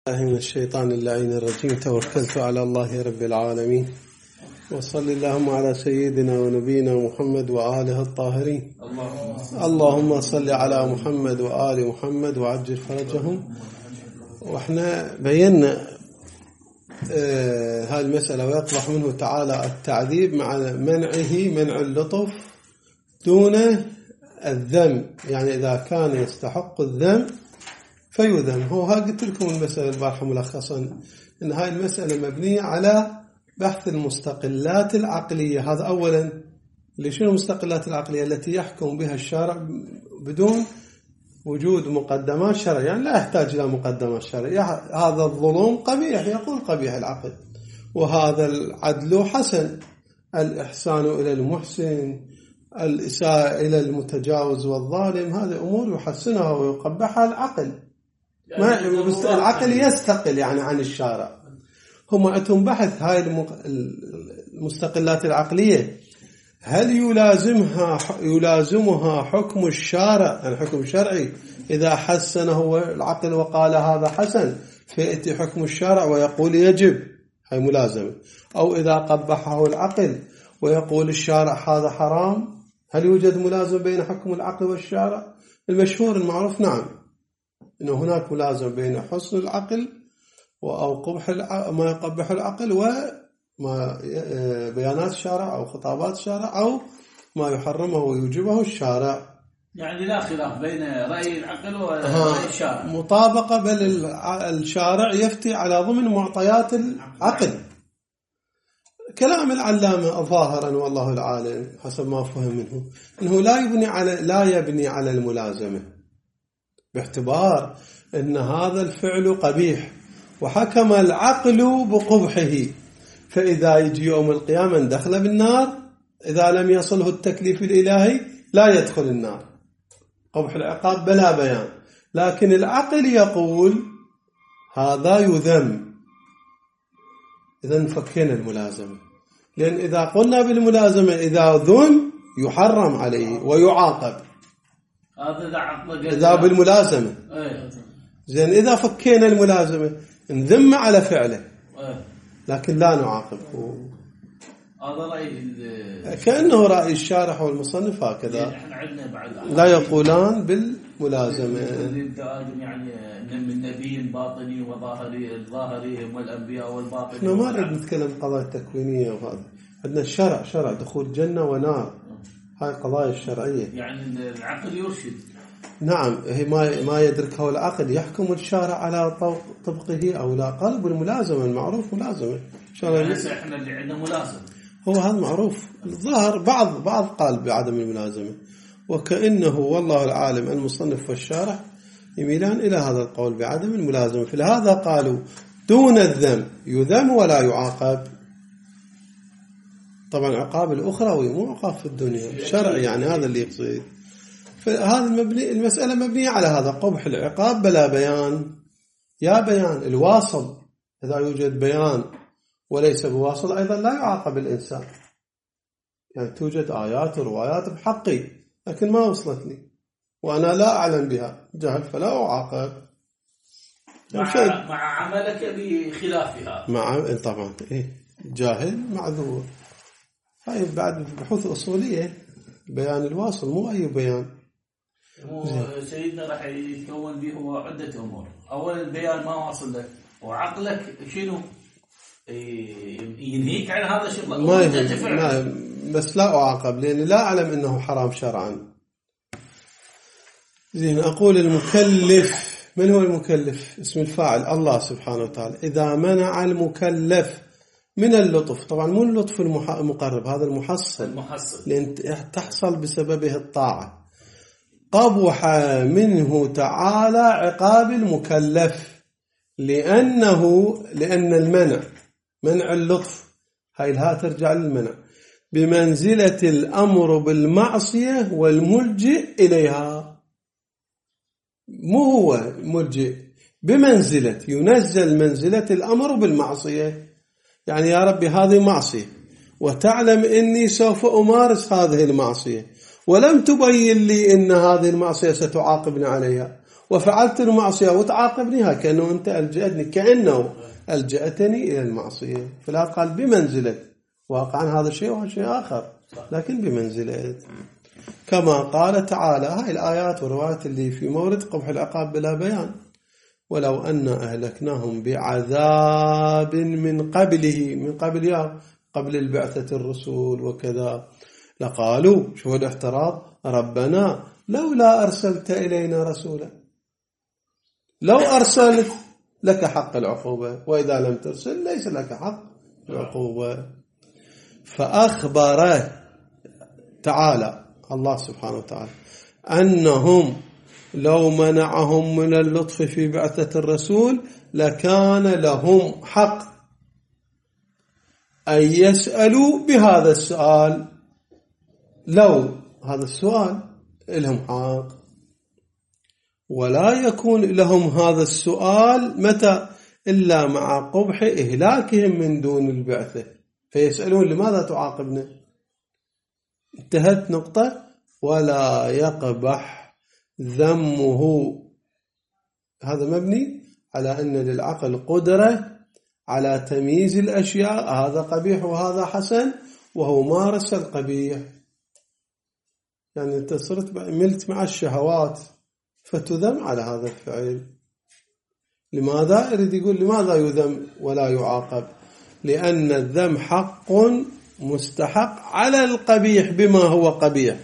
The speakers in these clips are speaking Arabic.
من الشيطان اللعين الرجيم. توكلت على الله رب العالمين، وصل اللهم على سيدنا ونبينا محمد وآله الطاهرين. اللهم صل على محمد وآل محمد وعجل فرجهم. واحنا بينا هاي المسألة، ويطلع منه تعالى التعذيب مع منع اللطف دون الذم، يعني إذا كان يستحق الذم فيذم. هو ها قلت لكم المسألة البارحة ملخصا إن هاي المسألة مبنية على بحث المستقلات العقلية. هذا أولا. شنو المستقلات العقلية؟ التي يحكم بها الشارع بدون وجود مقدمات شرعية، يعني لا يحتاج إلى مقدمات شرعية. هذا الظلم قبيح، يقول قبيح العقل، وهذا العدل حسن، الإحسان إلى المحسن، الإساءة إلى المتجاوز والظالم، هذه أمور يحسنها ويقبحها العقل. العقل يستقل يعني عن الشارع. هم أتم بحث هاي المستقلات العقلية، هل يلازمها حكم الشارع، يعني حكم شرعي؟ إذا حسنه العقل وقال هذا حسن فيأتي حكم الشارع ويقول يجب، هاي ملازمة. أو إذا قبحه العقل ويقول الشارع هذا حرام، هل يوجد ملازم بين حكم العقل والشارع؟ المشهور المعروف نعم، إنه هناك ملازم بين حسن العقل أو قبح ما يقبح العقل وما بيانات الشارع أو خطابات الشارع أو ما يحرمه ويوجبه الشارع. يعني لا خلاف بين رأي العقل ورأي الشارع، مطابقة، بل الشارع يفتي على ضمن معطيات العقل. كلام العلامة ظاهرا والله العالم حسب ما فهم منه أنه لا يبني على الملازمة، باعتبار أن هذا الفعل قبيح وحكم العقل بقبحه، فإذا يجي يوم القيامة دخل بالنار إذا لم يصله التكليف الإلهي لا يدخل النار. قبح العقاب بلا بيان، لكن العقل يقول هذا يذم. إذا فكينا الملازمة، لأن إذا قلنا بالملازمة إذا ذم يحرم عليه ويعاقب، إذا بالملازمة. زين إذا فكينا الملازمة نذم على فعله لكن لا نعاقب. هذا رأي كأنه رأي الشارح والمصنف هكذا، لا يقولان بالملازمة. يعني من نبي باطني وظاهري، الظاهري والأنبياء والباطني. احنا ما نريد نتكلم قضايا تكوينية، وهذا عندنا الشرع، شرع دخول جنة ونار، هاي قضايا الشرعية. يعني العقل يرشد. نعم، هي ما يدركه العقل يحكم الشارع على طبقه أو لا. قلب الملازمة المعروف ملازمة. يعني احنا اللي عندنا ملازم، هو هذا معروف. الظاهر بعض قال بعدم الملازمة، وكأنه والله العالم المصنف والشارح يميلان إلى هذا القول بعدم الملازمة. فلهذا قالوا دون الذم، يذم ولا يعاقب. طبعا عقاب الأخروي مو عقاب في الدنيا، الشرع يعني هذا اللي يقصد. فهذا المسألة مبنية على هذا، قبح العقاب بلا بيان. يا بيان الواصل، إذا يوجد بيان وليس بواصل أيضا لا يعاقب الإنسان. يعني توجد آيات وروايات بحقي لكن ما وصلتني وأنا لا أعلم بها، جهل فلا أعاقب. مع عملك بخلافها. طبعا جاهل معذور. هاي بعد بحوث أصولية، بيان الواصل مو أي بيان. سيدنا راح يتكون به هو عدة أمور. أولا البيان ما واصل لك، وعقلك شنو ينهيك عن هذا الشغل، ما بس لا أعاقب لأني لا أعلم أنه حرام شرعا. زين، أقول المكلف. من هو المكلف؟ اسم الفاعل الله سبحانه وتعالى. إذا منع المكلف من اللطف، طبعا مو اللطف المقرب، هذا المحصل لأن تحصل بسببه الطاعة. قبح منه تعالى عقاب المكلف، لأن منع اللطف، هاي الهاء ترجع للمنع، بمنزلة الأمر بالمعصية والملجئ إليها. مو هو ملجئ، بمنزلة، ينزل منزلة الأمر بالمعصية. يعني يا ربي هذه معصية وتعلم إني سوف أمارس هذه المعصية، ولم تبين لي إن هذه المعصية ستعاقبني عليها، وفعلت المعصية وتعاقبني، كأنه أنت ألجأتني، كأنه ألجأتني إلى المعصية. فلا قال بمنزلة، واقعا هذا شيء وهذا شيء آخر، لكن بمنزلة. كما قال تعالى، هاي الآيات والروايات اللي في مورد قبح العقاب بلا بيان. ولو أن أهلكناهم بعذاب من قبله، من قبل البعثة الرسول وكذا، لقالوا، شو الاحتراض، ربنا لولا أرسلت إلينا رسولا. لو أرسلت لك حق العقوبة، وإذا لم ترسل ليس لك حق العقوبة. فأخبر تعالى الله سبحانه وتعالى أنهم لو منعهم من اللطف في بعثة الرسول لكان لهم حق أن يسألوا بهذا السؤال. لو هذا السؤال لهم حق، ولا يكون لهم هذا السؤال متى إلا مع قبح إهلاكهم من دون البعثة، فيسألون لماذا تعاقبنا؟ انتهت نقطة. ولا يقبح ذمه، هذا مبني على أن للعقل قدرة على تمييز الأشياء، هذا قبيح وهذا حسن، وهو مارس القبيح. يعني أنت صرت ملت مع الشهوات فتذم على هذا الفعل. لماذا؟ يريد يقول لماذا يذم ولا يعاقب؟ لأن الذم حق مستحق على القبيح بما هو قبيح،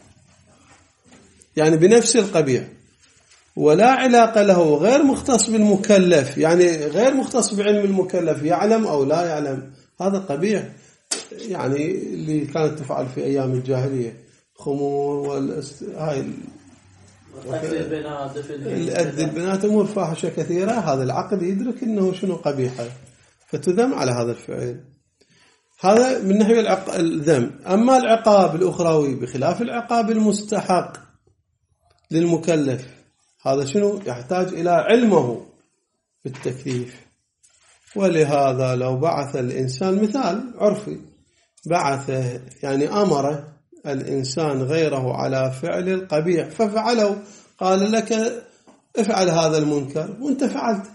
يعني بنفس القبيح، ولا علاقة له، غير مختص بالمكلف، يعني غير مختص بعلم المكلف، يعلم أو لا يعلم، هذا قبيح. يعني اللي كانت تفعل في أيام الجاهلية، خمور هاي البنات، أمور فاحشة كثيرة، هذا العقل يدرك أنه شنو قبيحة، فتذم على هذا الفعل. هذا من ناحية الذم. أما العقاب الأخروي بخلاف العقاب المستحق للمكلف، هذا شنو؟ يحتاج إلى علمه بالتكليف. ولهذا لو بعث الإنسان، مثال عرفي، بعثه يعني أمر الإنسان غيره على فعل القبيح ففعله، قال لك افعل هذا المنكر وانت فعلت،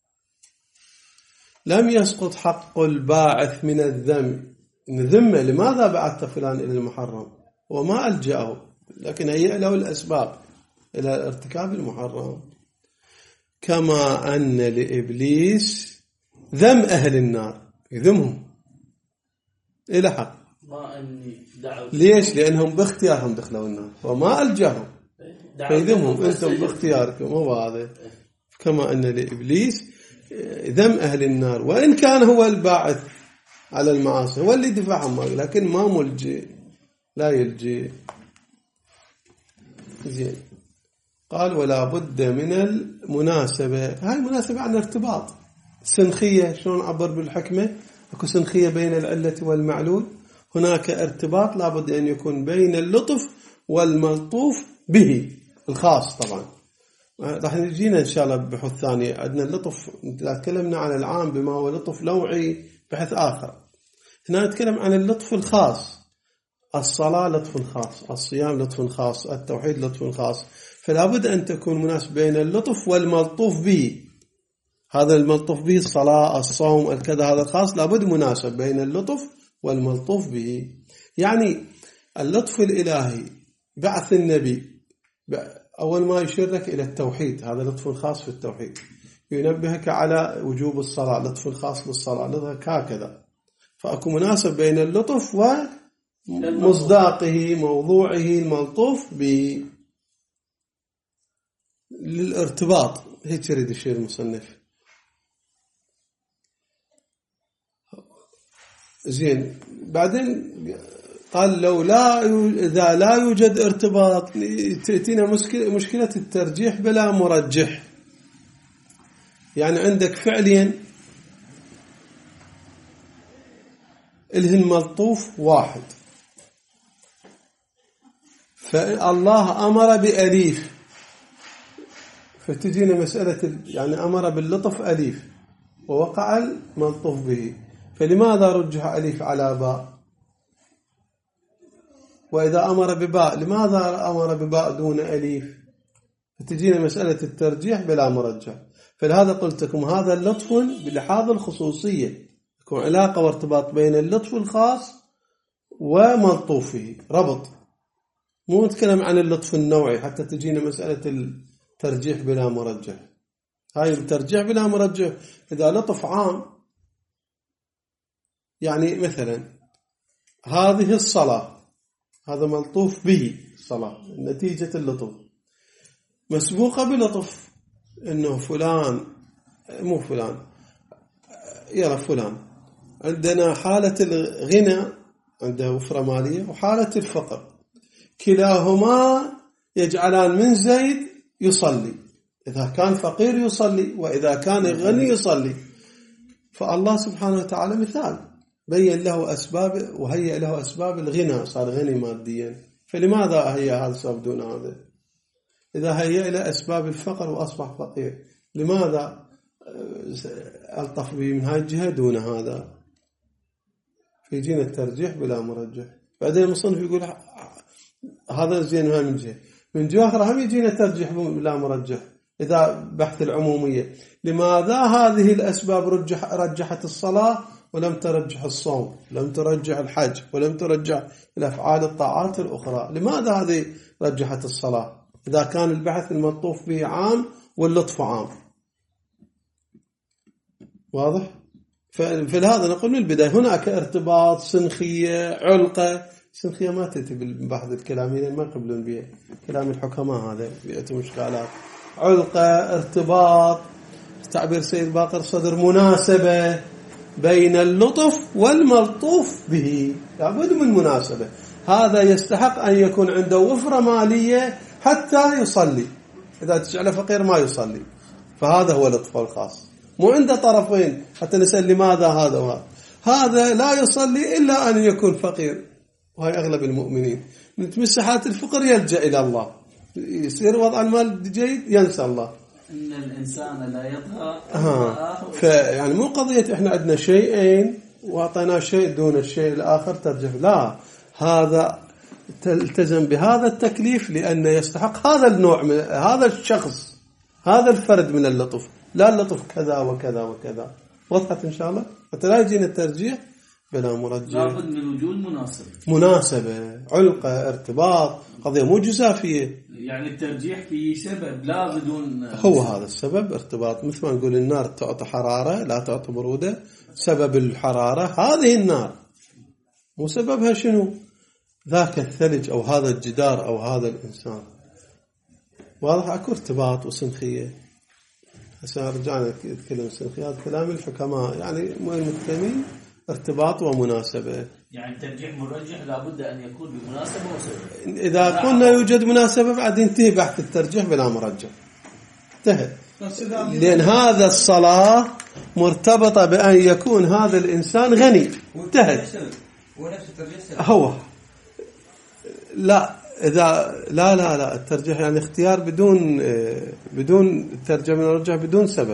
لم يسقط حق الباعث من الذم. نذمه لماذا بعثت فلان إلى المحرم، وما ألجأه، لكن هيئ له الأسباب إلى ارتكاب المحرم. كما أن لإبليس ذم أهل النار، يذمهم إلى حق. ليش؟ لأنهم باختيارهم دخلوا النار وما ألجأهم، فيذمهم أنتم باختياركم، هو هذا. كما أن لإبليس ذم أهل النار، وإن كان هو الباعث على المعاصي، هو اللي دفعهم، لكن ما ملجئ، لا يلجئ. زين. قال ولا بد من المناسبة. هاي مناسبة عن ارتباط. سنخية، شلون عبر بالحكمة؟ اكو سنخية بين العلة والمعلول. هناك ارتباط لابد أن يكون بين اللطف والملطوف به الخاص. طبعا راح نجينا إن شاء الله ببحث ثاني. عندنا اللطف، تكلمنا عن العام بما هو لطف نوعي، بحث آخر. هنا نتكلم عن اللطف الخاص. الصلاة لطف خاص، الصيام لطف خاص، التوحيد لطف خاص. فلا بد أن تكون مناسب بين اللطف والملطوف به. هذا الملطوف به الصلاة، الصوم، الكذا، هذا الخاص لابد مناسب بين اللطف والملطوف به. يعني اللطف الإلهي بعث النبي أول ما يشيرك إلى التوحيد، هذا لطف خاص في التوحيد. ينبهك على وجوب الصلاة، لطف خاص للصلاة، لطف هكذا. فأكو مناسب بين اللطف ومصداقه، موضوعه الملطوف به، للارتباط. هيك يريد الشيء المصنف. زين. بعدين قال إذا لا يوجد ارتباط تأتينا مشكلة الترجيح بلا مرجح. يعني عندك فعلين الهن ملطوف واحد، فالله أمر بأليف، فتجينا مسألة يعني أمر باللطف أليف ووقع الملطوف به، فلماذا رجح أليف على باء؟ وإذا أمر بباء لماذا أمر بباء دون أليف؟ تجينا مسألة الترجيح بلا مرجح. فلهذا قلت لكم هذا اللطف بلحاظ الخصوصية، يكون علاقة وارتباط بين اللطف الخاص وملطوفه، ربط. مو نتكلم عن اللطف النوعي حتى تجينا مسألة الترجيح بلا مرجح. هاي الترجيح بلا مرجح إذا لطف عام، يعني مثلا هذه الصلاة، هذا ملطوف به الصلاة نتيجة اللطف، مسبوقة بلطف إنه فلان، مو فلان، يرى فلان عندنا حالة الغنى، عنده وفرة مالية، وحالة الفقر، كلاهما يجعلان من زيد يصلي، إذا كان فقير يصلي وإذا كان غني يصلي. فالله سبحانه وتعالى مثال بين له أسباب وهيئ له أسباب الغنى، صار غني ماديا. فلماذا هي هذا السبب دون هذا؟ إذا هيئ له أسباب الفقر وأصبح فقير، لماذا ألطف به من هذه الجهة دون هذا؟ فيجينا الترجيح بلا مرجح. بعدين المصنف يقول هذا زين هاي من جهة، من جهة أخرى هم يجينا ترجيح بلا مرجح. إذا بحث العمومية، لماذا هذه الأسباب رجحت الصلاة ولم ترجح الصوم، لم ترجح الحج، ولم ترجح الأفعال الطاعات الأخرى؟ لماذا هذه رجحت الصلاة إذا كان البحث الملطوف به عام واللطف عام؟ واضح؟ فلهذا نقول من البداية هناك ارتباط، سنخية، علقة. سنخية ما تأتي بالبحث الكلامي، ما يقبلون بها كلام الحكماء، هذا بيئة مشكلات. علقة، ارتباط، تعبير سيد باقر صدر، مناسبة بين اللطف والملطوف به، لابد من مناسبة. هذا يستحق أن يكون عنده وفرة مالية حتى يصلي، إذا تجعله فقير ما يصلي، فهذا هو اللطف الخاص. مو عنده طرفين حتى نسأل لماذا هذا وهذا. هذا لا يصلي إلا أن يكون فقير، وهي أغلب المؤمنين من تمس حالة الفقر يلجأ إلى الله، يصير وضع المال جيد ينسى الله. إن الإنسان لا يطغى. فيعني مو قضية إحنا عندنا شيئين وأعطينا شيء دون الشيء الآخر ترجح، لا، هذا تلتزم بهذا التكليف لأنه يستحق هذا النوع من هذا الشخص، هذا الفرد من اللطف، لا اللطف كذا وكذا وكذا. وضحت إن شاء الله؟ حتى لا يجينا الترجيح بلا مرجح. لابد من وجود مناسبة، علقة، ارتباط، قضية مو جزافية. يعني الترجيح في سبب لا بدون هو هذا السبب، ارتباط. مثل ما نقول النار تعطي حرارة لا تعطي برودة، سبب الحرارة هذه النار، مو سببها شنو؟ ذاك الثلج أو هذا الجدار أو هذا الإنسان. واضح؟ أكو ارتباط وسنخية. هسه رجعنا نتكلم سنخية، هذا كلام الحكماء، يعني المتكلمين ارتباط ومناسبة. يعني الترجيح مرجح لابد أن يكون بمناسبة وسبب. إذا كنا يوجد مناسبة بعد ينتهي بحث الترجيح بلا مرجح، انتهى. لأن هذا الصلاة مرتبطة بأن يكون هذا الإنسان غني، انتهى. هو لا، إذا لا الترجيح يعني اختيار بدون الترجمة مرجح بدون سبب.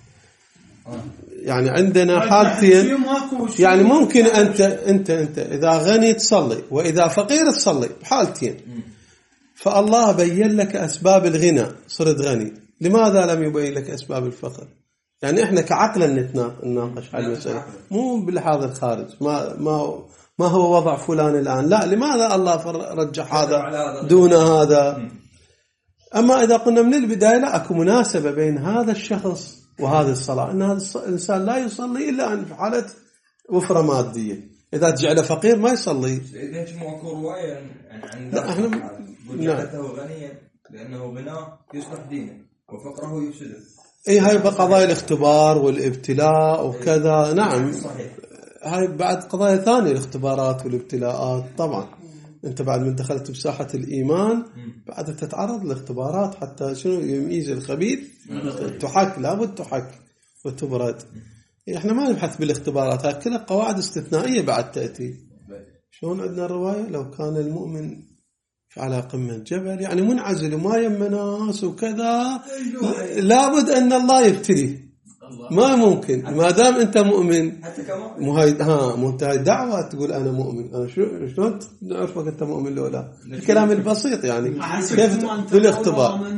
يعني عندنا حالتين، يعني ممكن أنت إذا غني تصلي وإذا فقير تصلي، بحالتين. فالله بين لك أسباب الغنى صرت غني، لماذا لم يبين لك أسباب الفقر؟ يعني إحنا كعقلا نناقش على المسألة، مو باللحاظ الخارج. ما هو وضع فلان الآن، لا، لماذا الله رجح هذا دون هذا؟ أما إذا قلنا من البداية لا، أكو مناسبة بين هذا الشخص وهذه الصلاة، أن هذا الإنسان لا يصلي إلا أن في حالة وفرة مادية، إذا تجعله فقير ما يصلي. إذا جمعوا رواية عن جعلته غنيا لأنه غناه يصلح دينه وفقره يفسده. هاي بقضايا الاختبار والابتلاء وكذا. نعم، هاي بعد قضايا ثانية، الاختبارات والابتلاءات. طبعا أنت بعد من دخلت بساحة الإيمان بعد تتعرض لاختبارات حتى شنو يميز الخبيث. تحك، لابد تحك وتبرد. إحنا ما نبحث بالاختبارات، هاي كلها قواعد استثنائية بعد تأتي. شلون عندنا الرواية لو كان المؤمن على قمة جبل، يعني منعزل وما يم ناس وكذا، لابد أن الله يبتليه. ما ممكن ما دام أنت مؤمن. مو هاي دعوة تقول أنا مؤمن. أنا شلون نعرفك أنت مؤمن لولا الكلام البسيط؟ يعني كيف بالاختبار؟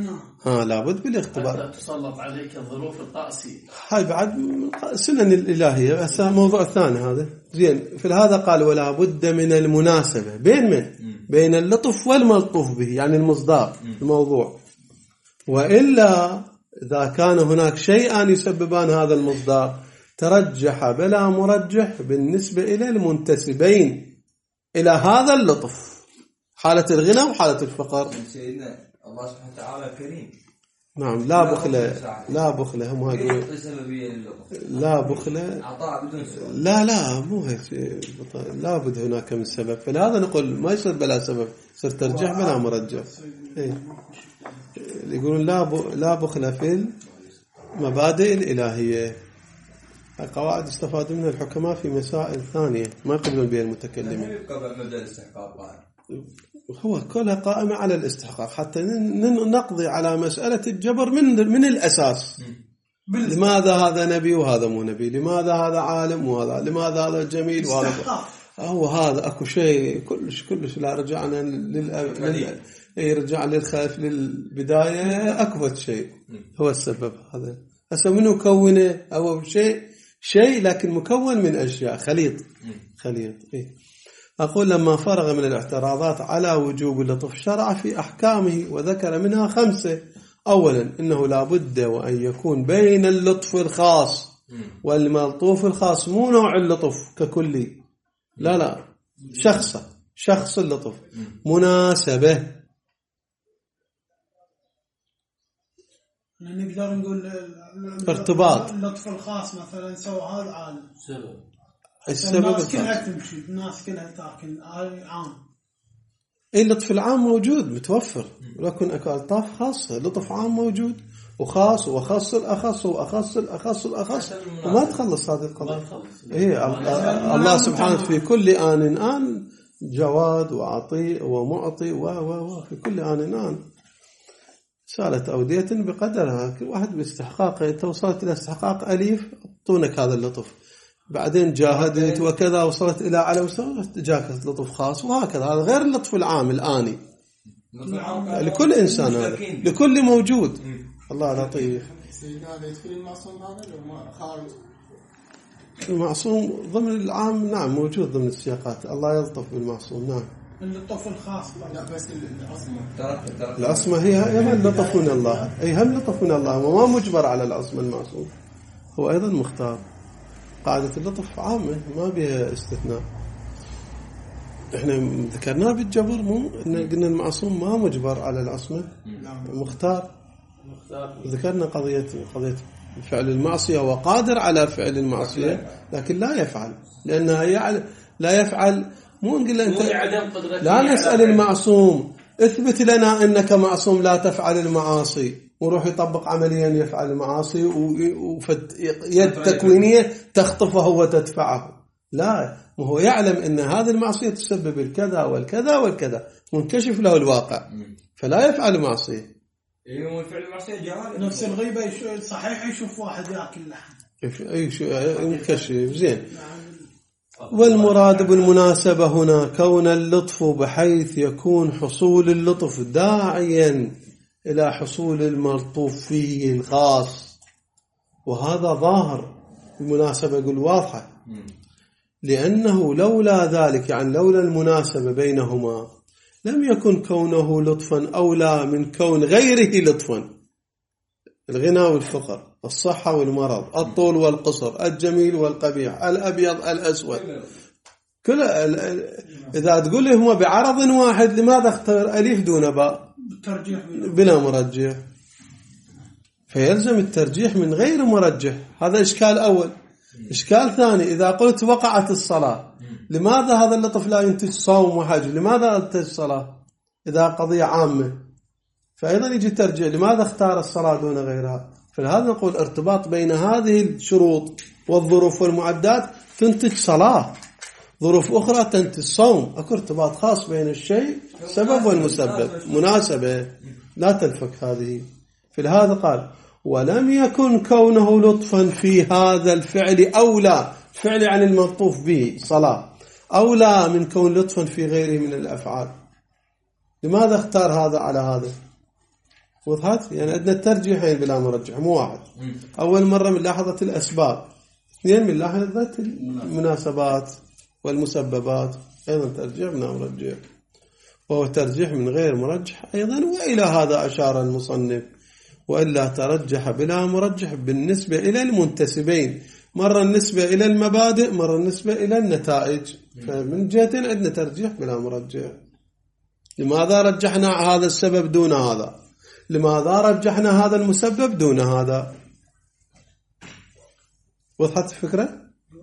لابد بالاختبار. حتى تسلط عليك الظروف القاسية. هاي بعد سنن الإلهية. هسه موضوع ثاني هذا زين. في هذا قال ولا بد من المناسبة بين من؟ بين اللطف والملطوف به، يعني المصداق الموضوع. وإلا إذا كان هناك شيئان يسببان هذا المصداق ترجح بلا مرجح بالنسبة إلى المنتسبين إلى هذا اللطف، حالة الغنى وحالة الفقر. سيدنا الله سبحانه وتعالى كريم. نعم لا بخلة هم هاي لا بخلة عطاء بدون سؤال. لا مو هيك، لا بد هناك من سبب. فلهذا نقول ما يصير بلا سبب، يصير ترجح بلا مرجح. يقولون لا بخلة في المبادئ الإلهية. القواعد استفاد منها الحكماء في مسائل ثانية ما يقبلون بها المتكلمين. هو كلها قائمة على الاستحقاق حتى نقضي على مسألة الجبر من الأساس. لماذا هذا نبي وهذا مو نبي؟ لماذا هذا عالم وهذا؟ لماذا هذا جميل وهذا؟ هو هذا أكو شيء كلش لا رجعنا يرجع للخلف للبداية. أكبر شيء هو السبب هذا. هسه منه كونه أو شيء لكن مكون من أشياء خليط. أقول لما فرغ من الاعتراضات على وجوب اللطف شرع في أحكامه وذكر منها 5. أولا إنه لا بد وأن يكون بين اللطف الخاص والملطوف الخاص، مو نوع اللطف ككلي، لا شخص اللطف مناسبة. نقدر نقول ارتباط اللطف الخاص مثلا سوى هذا عالم السبب الناس كلها تمشي، الناس كلها تاكل عام. اللطف العام موجود متوفر، ولكن اكو الطاف خاصة. لطف عام موجود وخاص وخاص الأخص وأخص الأخص الأخص، وما تخلص هذه القضية. الله سبحانه في كل آن جواد وعطي ومعطي في كل آن سالت أودية بقدرها، كل واحد باستحقاقه. توصلت إلى استحقاق أليف أعطونك هذا اللطف، بعدين جاهدت وكذا وصلت إلى على مستوى جاك لطف خاص، وهكذا. هذا غير اللطف العام الآني لكل إنسان، لكل موجود. الله لطيف. هذا يدخل المعصوم هذا لو ما خارج المعصوم ضمن العام، نعم موجود ضمن السياقات. الله يلطف بالمعصوم. نعم اللطف الخاص. لا بس العصمة هي أيضا لطف من الله. هم لطف من الله، وما مجبر على العصمة. المعصوم هو أيضا مختار. قاعدة اللطف عامة ما بها استثناء. احنا ذكرناه بالجبر، مو قلنا المعصوم ما مجبر على العصمة، مختار. ذكرنا قضية فعل المعصية وقادر على فعل المعصية لكن لا يفعل، لأنها لا يفعل. مو نقول أنت لا نسأل المعصوم اثبت لنا أنك معصوم لا تفعل المعاصي، وروح يطبق عمليا يفعل المعاصي ويد تكوينية تخطفه وتدفعه. لا، وهو يعلم أن هذه المعصية تسبب الكذا والكذا والكذا، منكشف له الواقع فلا يفعل معصية. فعل المعصية جهالة. نفس الغيبة صحيح يشوف واحد يأكل لحم ينكشف زين. والمراد بالمناسبة هنا كون اللطف بحيث يكون حصول اللطف داعيا إلى حصول الملطوف فيه الخاص، وهذا ظاهر المناسبة يقول واضحة، لأنه لولا ذلك يعني لولا المناسبة بينهما لم يكن كونه لطفا أولى من كون غيره لطفا. الغنى والفقر، الصحة والمرض، الطول والقصر، الجميل والقبيح، الأبيض الأسود، كل إذا تقول لي هما بعرض واحد لماذا اختار ألف دون باء بلا مرجح؟ فيلزم الترجيح من غير مرجح. هذا إشكال أول. إشكال ثاني، إذا قلت وقعت الصلاة لماذا هذا اللطف لا ينتج صوم وحج؟ لماذا انتج الصلاة إذا قضية عامة؟ فأيضا يجي ترجع لماذا اختار الصلاة دون غيرها. فلهذا نقول ارتباط بين هذه الشروط والظروف والمعدات تنتج صلاة، ظروف أخرى تنتج صوم. أكو ارتباط خاص بين الشيء سبب والمسبب، مناسبة لا تنفك هذه. فلهذا قال ولم يكن كونه لطفا في هذا الفعل أولى، فعل عن الملطوف به صلاة أولى من كون لطفا في غيره من الأفعال. لماذا اختار هذا على هذا؟ وضحت؟ يعني عندنا الترجيحين بلا مرجح مو واحد. أول مرة من لاحظة الأسباب، اثنين من لاحظة المناسبات والمسببات، أيضا ترجيح بلا مرجح، وهو ترجيح من غير مرجح أيضا. وإلى هذا أشار المصنف: وإلا ترجح بلا مرجح بالنسبة إلى المنتسبين، مرة النسبة إلى المبادئ، مرة النسبة إلى النتائج. فمن جهتين عندنا ترجيح بلا مرجح. لماذا رجحنا هذا السبب دون هذا؟ لماذا رجحنا هذا المسبب دون هذا؟ وضحت الفكرة؟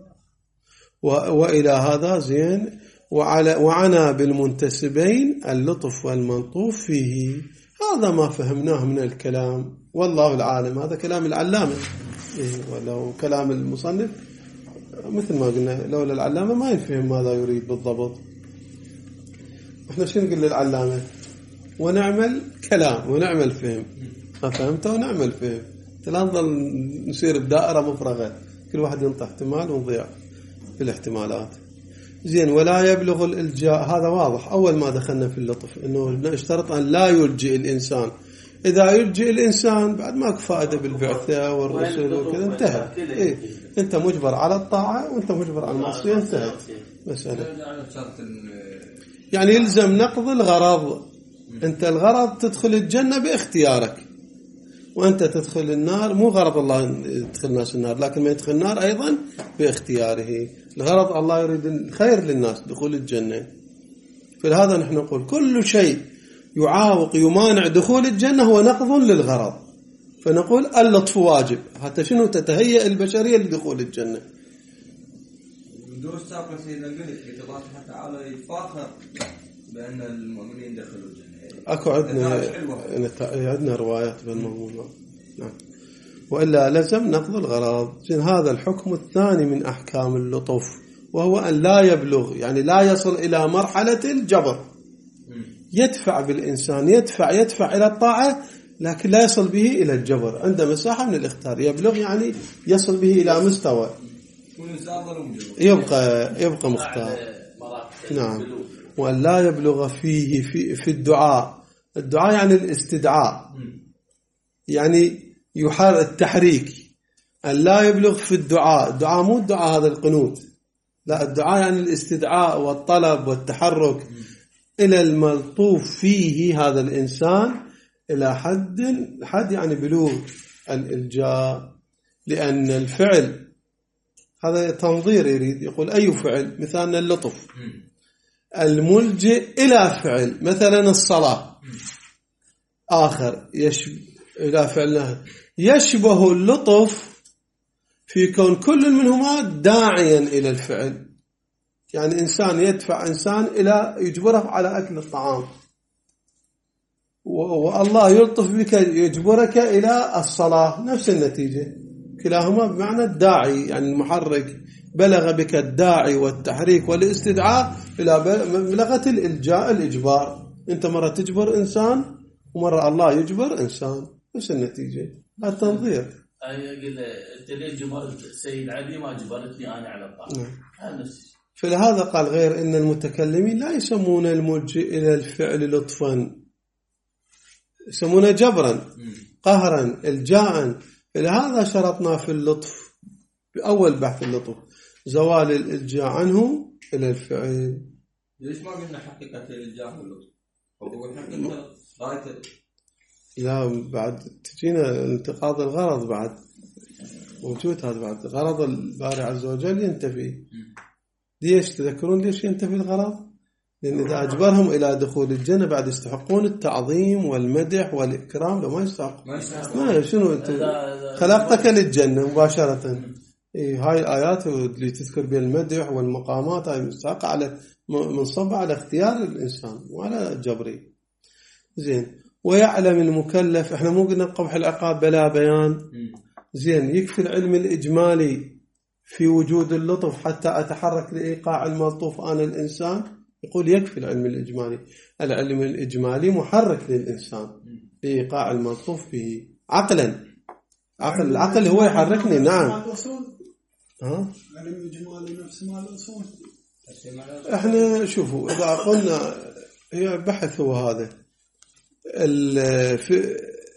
وإلى هذا زين. وعنا بالمنتسبين اللطف والمنطوف فيه. هذا ما فهمناه من الكلام، والله العالم. هذا كلام العلامة، ولو كلام المصنف مثل ما قلنا لولا العلامة ما يفهم ماذا يريد بالضبط. احنا شو نقول للعلامة؟ ونعمل كلام ونعمل فهم. ما فهمته ونعمل فهم. لا نظل نصير بدائرة مفرغة، كل واحد ينطح احتمال ونضيع في الاحتمالات. زين. ولا يبلغ الإلجاء، هذا واضح أول ما دخلنا في اللطف، إنه نشترط أن لا يلجئ الإنسان. إذا يلجئ الإنسان بعد ماكو فائدة بالبعثة والرسل وكذا، انتهى. إيه؟ أنت مجبر على الطاعة وأنت مجبر على المعصية، انتهى مسألة. يعني يلزم نقض الغرض. أنت الغرض تدخل الجنة باختيارك، وأنت تدخل النار مو غرض الله يدخل الناس النار، لكن ما يدخل النار أيضا باختياره. الغرض الله يريد الخير للناس، دخول الجنة. فلهذا نحن نقول كل شيء يعاوق يمانع دخول الجنة هو نقض للغرض، فنقول اللطف واجب. حتى شنو تتهيأ البشرية لدخول الجنة. دروس سابقة سيدنا قلت في الله تعالى يتفاخر بأن المؤمنين دخلوا الجنة. أكو عندنا روايات بالموضوع. نعم. وإلا لزم نقض الغرض. هذا الحكم الثاني من أحكام اللطف، وهو أن لا يبلغ، يعني لا يصل إلى مرحلة الجبر. يدفع بالإنسان، يدفع إلى الطاعة، لكن لا يصل به إلى الجبر. عنده مساحة من الاختيار. يبلغ يعني يصل به إلى مستوى يبقى مختار. نعم. وأن لا يبلغ فيه في الدعاء. الدعاء يعني الاستدعاء، يعني يحار التحريك. أن لا يبلغ في الدعاء. الدعاء مو الدعاء هذا القنوت، لا، الدعاء يعني الاستدعاء والطلب والتحرك إلى الملطوف فيه هذا الإنسان إلى حد يعني بلوغ الإلجاء. لأن الفعل هذا تنظير يريد، يقول أي فعل، مثالنا اللطف، الملجئ إلى فعل، مثلا الصلاة آخر إلى فعلنا يشبه اللطف في كون كل منهما داعيا إلى الفعل. يعني إنسان يدفع إنسان إلى يجبره على أكل الطعام، والله يلطف بك يجبرك إلى الصلاة، نفس النتيجة. كلاهما بمعنى الداعي، يعني المحرك. بلغ بك الداعي والتحريك والاستدعاء إلى بلغة الإلجاء، الإجبار. أنت مرة تجبر إنسان ومرة الله يجبر إنسان، نفس النتيجة. هذا تنظير. أنت ليه جبرت سيد علي ما جبرتني أنا على الطاعة؟ فلهذا قال غير إن المتكلمين لا يسمون الملجئ إلى الفعل لطفا، يسمونه جبرا، قهرا، الجاء. فلهذا شرطنا في اللطف بأول بحث اللطف زوال الإلجاء عنه إلى الفعل. ليش ما قلنا حقيقة الإلجاء واللطف؟ هو حقيقة غاية. لا، بعد تجينا انتقاض الغرض، بعد موجود هذا. بعد غرض الباري عز وجل ينتفي. ليش تذكرون ليش ينتفي الغرض؟ لأن إذا أجبرهم إلى دخول الجنة بعد يستحقون التعظيم والمدح والإكرام. لو ما يستحق ما شنو أنت خلقتك للجنة مباشرة. هاي الآيات اللي تذكر بها المدح والمقامات هاي مستحقة على منصبة على اختيار الإنسان وعلى جبري. زين. ويعلم المكلف، احنا مو قلنا قبح العقاب بلا بيان. زين. يكفي العلم الإجمالي في وجود اللطف حتى أتحرك لإيقاع الملطوف أنا الإنسان. يقول يكفي العلم الإجمالي. العلم الإجمالي محرك للإنسان لإيقاع الملطوف به عقلا. العقل هو يحركني. نعم. العلم الإجمالي نفس ما الأصول. احنا شوفوا إذا قلنا هي بحث هو هذا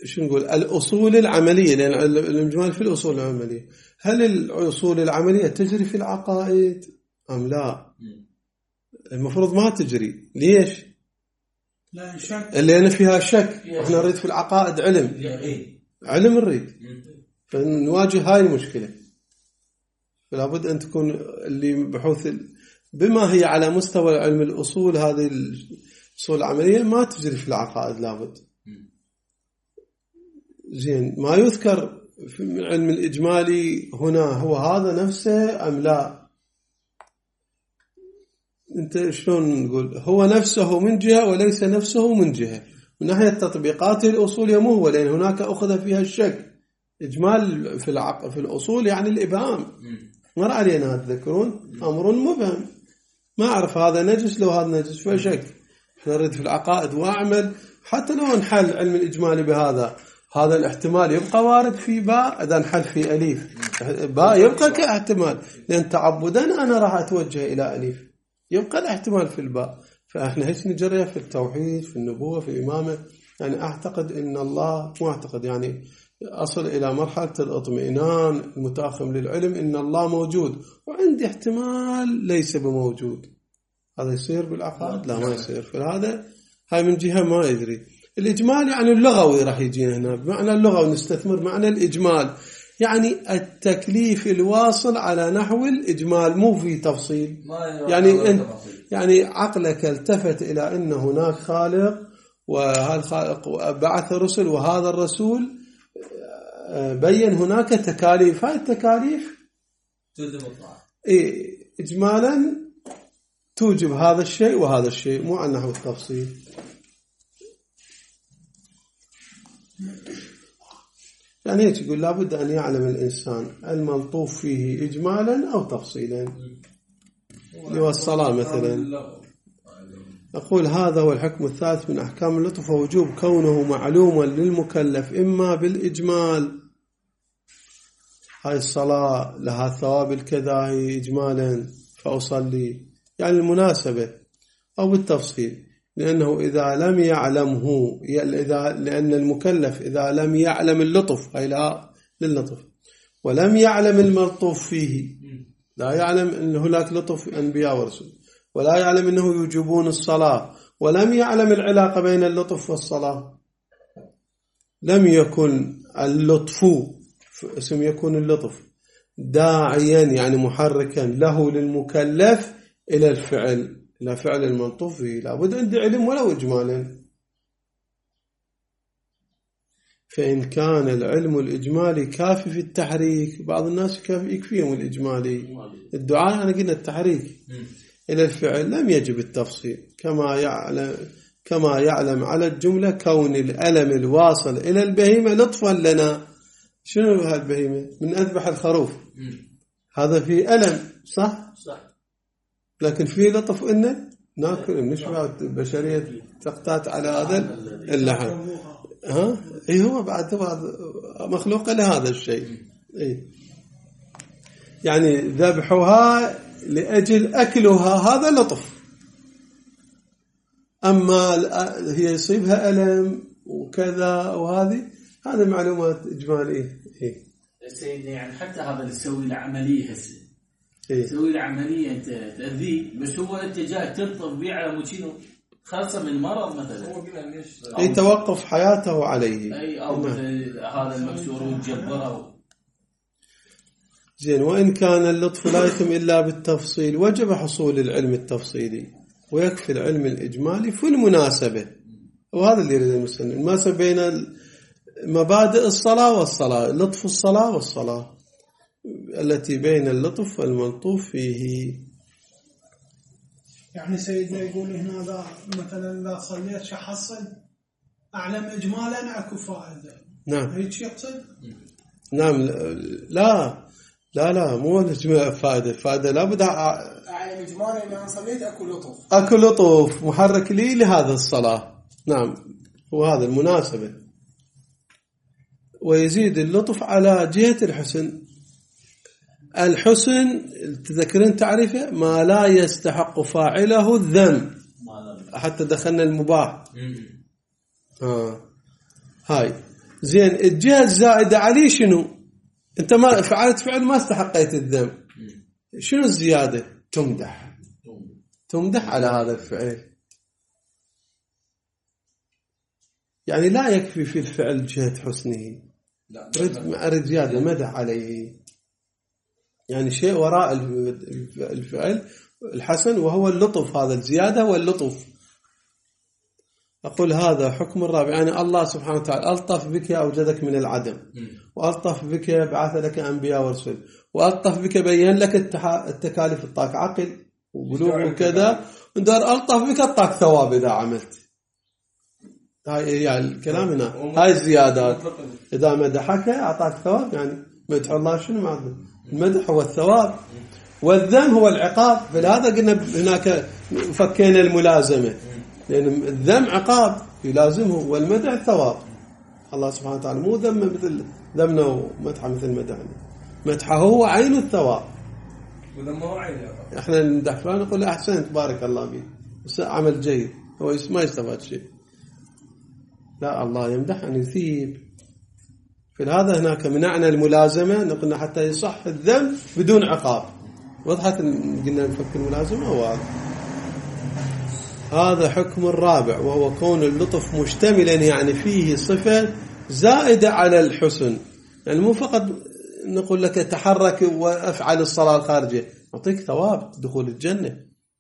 شو نقول الأصول العملية، لأن الإجمال في الأصول العملية. هل الأصول العملية تجري في العقائد أم لا؟ المفروض ما تجري. ليش؟ لأن فيها شك. احنا نريد في العقائد علم نريد، فنواجه هاي المشكلة. فلا بد أن تكون اللي بحوث بما هي على مستوى علم الأصول، هذه الأصول العملية ما تجري في العقائد لابد. زين، ما يذكر في علم الإجمالي هنا هو هذا نفسه أم لا؟ أنت شلون نقول هو نفسه من جهة وليس نفسه من جهة؟ من ناحية تطبيقات الأصول مو هو، لأن هناك أخذ فيها الشك. إجمال في الأصول يعني الإبهام. مر علينا تذكرون أمر مبهم، ما أعرف هذا نجس لو هذا نجس فشك. احنا نريد في العقائد وأعمل حتى لو نحل علم الإجمالي بهذا، هذا الاحتمال يبقى وارد في باء، إذا نحل في أليف باء يبقى كاحتمال، لأن تعبدا أنا راح أتوجه إلى أليف، يبقى الاحتمال في الباء. فإحنا هيك نجريه في التوحيد، في النبوة، في الإمامة. يعني أعتقد إن الله، مو أعتقد يعني أصل إلى مرحلة الاطمئنان المتأخم للعلم إن الله موجود، وعندي احتمال ليس بموجود. هذا يصير بالعقائد؟ لا، ما يصير. فهذا هاي من جهة ما يدري. الإجمال يعني اللغوي راح يجينا هنا بمعنى اللغوي، نستثمر معنى الإجمال يعني التكليف الواصل على نحو الإجمال، مو في تفصيل. يعني عقلك التفت إلى أن هناك خالق، وهذا الخالق بعث رسل، وهذا الرسول بين هناك تكاليف. هاي التكاليف إجمالا توجب هذا الشيء وهذا الشيء، مو عن نحو التفصيل. يعني هيك يقول لابد أن يعلم الإنسان الملطوف فيه إجمالا أو تفصيلا. للصلاة مثلا أقول هذا هو الحكم الثالث من أحكام اللطف، ووجوب كونه معلوما للمكلف إما بالإجمال، هاي الصلاة لها ثواب الكذا هي إجمالا فأصلي، يعني المناسبة، أو بالتفصيل، لأنه إذا لم يعلمه، لأن المكلف إذا لم يعلم اللطف، هاي لا لللطف، ولم يعلم الملطوف فيه، لا يعلم أن هناك لطف أنبياء ورسل، ولا يعلم أنه يوجبون الصلاة، ولم يعلم العلاقة بين اللطف والصلاة، لم يكن اللطف، اسم يكون اللطف داعيا يعني محركا له للمكلف إلى الفعل، إلى فعل الملطوف فيه، لابد عندي علم ولو إجمالا. فإن كان العلم الإجمالي كافي في التحريك، بعض الناس يكفيهم الإجمالي، الدعاء أنا قلنا التحريك إلى الفعل، لم يجب التفصيل، كما يعلم على الجملة كون الألم الواصل إلى البهيمة لطفا لنا. شنو هالبهيمة؟ من أذبح الخروف، هذا فيه ألم، صح؟ لكن فيه لطف إنه ناكل نشبع البشرية تقتات على هذا اللحم. إيه هو بعد مخلوق لهذا الشيء. إيه يعني ذبحها لأجل أكلها هذا لطف، أما هي يصيبها ألم وكذا وهذه، هذا معلومات إجمالية. إيه سيدنا يعني حتى هذا اللي يسوي له عملية هسه، يسوي له عملية أنت تأذيه، بس هو أنت جاي ترطب بيه على موشينه خاصة من المرض مثلا، يتوقف حياته عليه، أي أو هذا المكسور وتجبره. زين، وإن كان اللطف لا يتم إلا بالتفصيل وجب حصول العلم التفصيلي، ويكفي العلم الإجمالي في المناسبة. وهذا اللي يريد المسلم، المناسبة بين مبادئ الصلاة والصلاة، لطف الصلاة والصلاة التي بين اللطف والملطوف فيه. يعني سيدنا يقول هنا إذا مثلا لا صليت شحصل أعلم إجمالا أكو فائدة. نعم هيك يقصد؟ نعم. لا مو فائدة لابد أعلم إجمالا إذا صليت أكو لطف محرك لي لهذا الصلاة. نعم، وهذا المناسبة. ويزيد اللطف على جهة الحسن. الحسن تذكرين تعريفه ما لا يستحق فاعله الذنب، حتى دخلنا المباح. هاي زين الجهة الزائدة عليه شنو؟ أنت ما فعلت فعل ما استحقيت الذم، شنو الزيادة؟ تمدح على هذا الفعل. يعني لا يكفي في الفعل جهة حسنه، أريد زيادة مدح عليه، يعني شيء وراء الفعل الحسن وهو اللطف، هذا الزيادة واللطف. أقول هذا حكم الرابع، يعني الله سبحانه وتعالى ألطف بك أوجدك من العدم، وألطف بك بعث لك أنبياء ورسل، وألطف بك بيّن لك التكاليف، الطاق عقل وبلوغ وكذا، ودار ألطف بك الطاق ثواب إذا عملت. هاي يعني الكلام هنا، هاي الزيادات. إذا مدحك أعطاك ثواب، يعني مدح الله شنو معنى؟ المدح هو الثواب، والذم هو العقاب. فلهذا قلنا هناك فكينا الملازمة، لأن الذم عقاب يلازمه، والمدح ثواب. الله سبحانه وتعالى مو ذم مثل ذمنا ومدحه مثل مدحنا، مدحه هو عين الثواب وذمه عين العقاب. احنا نمدح فلان نقول أحسنت بارك الله فيك، بس عمل جيد، هو ما يستفاد شيء. لا، الله يمدح أن يثيب. فلهذا هناك منعنا الملازمة، نقولنا حتى يصح الذم بدون عقاب. وضحت قلنا نفك الملازمة. هذا حكم الرابع، وهو كون اللطف مشتملا، يعني فيه صفة زائدة على الحسن. يعني مو فقط نقول لك تحرك وافعل الصلاة الخارجية، نعطيك ثواب دخول الجنة،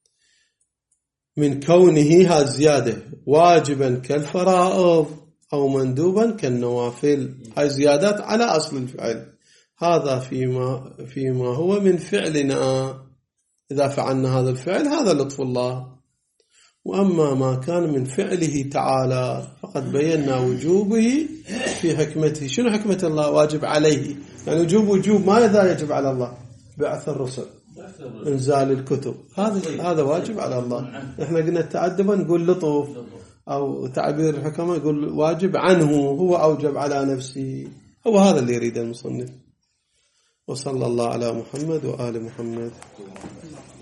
من كونه هذا زيادة واجبا كالفرائض أو مندوبا كالنوافل. هاي زيادات على أصل الفعل. هذا فيما هو من فعلنا، إذا فعلنا هذا الفعل هذا لطف الله. وأما ما كان من فعله تعالى فقد بينا وجوبه في حكمته. شنو حكمة الله؟ واجب عليه، يعني وجوب ماذا يجب على الله؟ بعث الرسل، انزال الكتب، هذا واجب على الله. احنا قلنا التعدبا نقول لطف، او تعبير الحكمة يقول واجب عنه، هو اوجب على نفسه. هو هذا اللي يريد المصنف. وصلى الله على محمد وآل محمد.